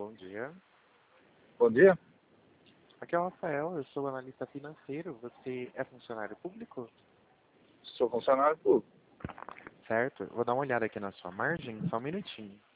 bom dia. Bom dia. Aqui é o Rafael, eu sou analista financeiro. Você é funcionário público? Sou funcionário público. Certo. Vou dar uma olhada aqui na sua margem, só um minutinho.